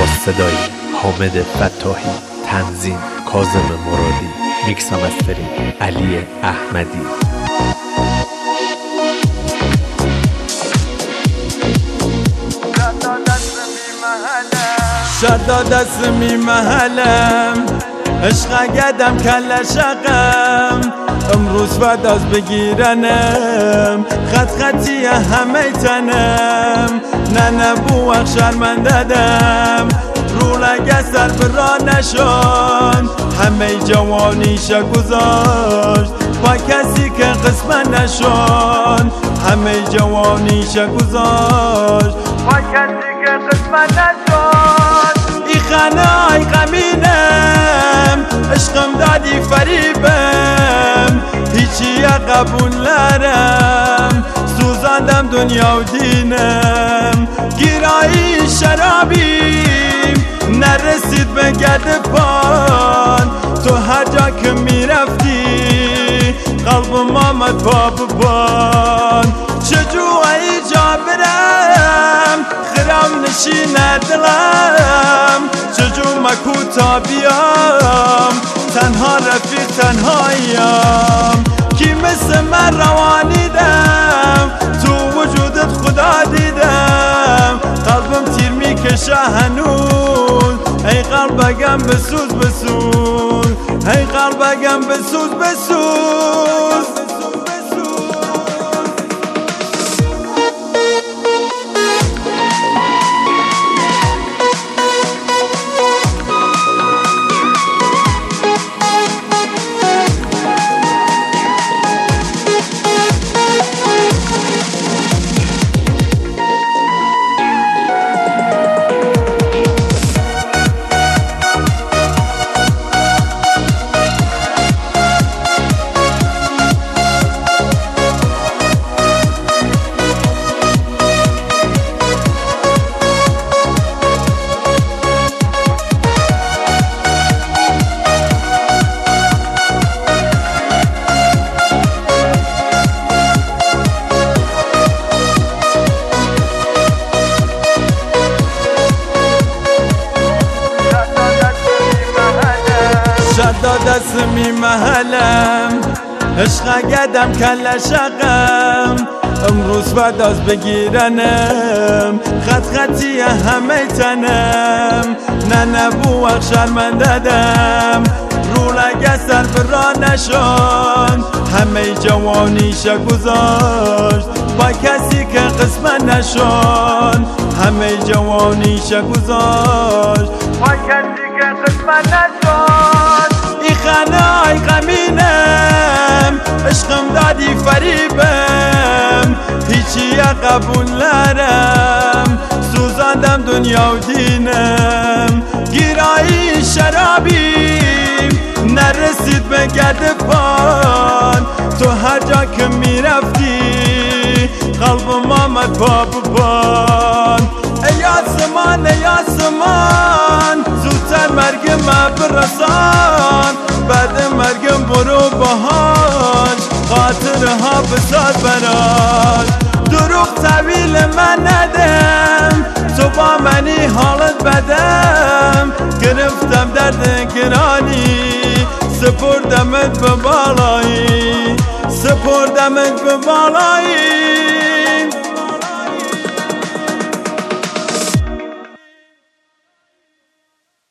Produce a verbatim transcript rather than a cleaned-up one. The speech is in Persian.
با صدای حامد فتاحی، تنظیم کاظم مرادی، میکس و مسترینگ علی احمدی. شد دست می محلم عشق گدم کل شقم امروز فداز بگیرنم خط خطی همه تنم نه نبوخ شرمنده دم رو لگه سر برا نشان همه جوانیش گذاشت با کسی که قسمت نشان همه جوانیش گذاشت با کسی که قسمت نشان ای خنای غمینم عشقم دادی فریبم هیچی قبول نرم سوزاندم دنیا و دینم گیرایی شرابیم نرسید به گرد پان تو هر جا که میرفتی قلبم آمد پا ببان چجوری جا برم خرام نشین دلم چجور مکوتا بیام تنها رفیق تنهایم کی مثل من روانیدم تو وجودت خدا دیدم قلبم تیر میکشه هنوز ای قلبگم بسوز بسوز ای قلبگم بسوز بسوز شد دست می محلم عشق گدم کل شقم امروز فداز بگیرنم خط خطی همه تنم نه نبوخ شرمنده دم رو لگه سر برا نشان همه جوانیش گذاشت با کسی که قسمت نشان همه جوانیش گذاشت با کسی که قسمت نشان ای خنای غمینم عشقم دادی فریبم هیچی قبول نرم سوزاندم دنیا و دینم گیرایی شرابیم نرسید به گرد پان تو هر جا که میرفتی قلبم آمد پا ببان ای آسمان ای آسمان زودتر مرگم برسان بعد مرگم برو باهاش خاطرها بساز براش دروغ طویل من ندم تو با منی حالت بدم گرفتم درد گرانی سپردمت به بالایی سپردمت به بالایی